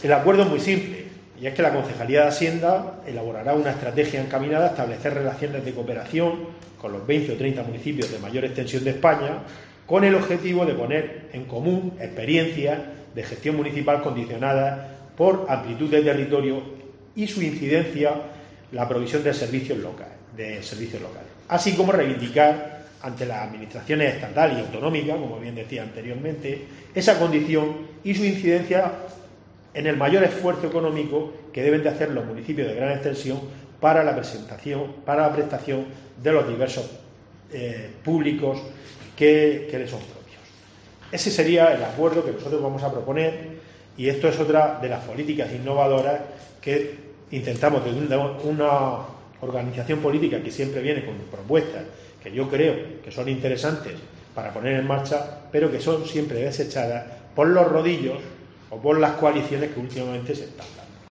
El acuerdo es muy simple, y es que la Concejalía de Hacienda elaborará una estrategia encaminada a establecer relaciones de cooperación con los 20 o 30 municipios de mayor extensión de España, con el objetivo de poner en común experiencias de gestión municipal condicionadas por amplitud de territorio y su incidencia la provisión de servicios locales, así como reivindicar ante las administraciones estatales y autonómicas, como bien decía anteriormente, esa condición y su incidencia en el mayor esfuerzo económico que deben de hacer los municipios de gran extensión para la prestación de los diversos públicos que les son propios. Ese sería el acuerdo que nosotros vamos a proponer, y esto es otra de las políticas innovadoras que intentamos desde una organización política que siempre viene con propuestas que yo creo que son interesantes para poner en marcha, pero que son siempre desechadas por los rodillos o por las coaliciones que últimamente se están dando.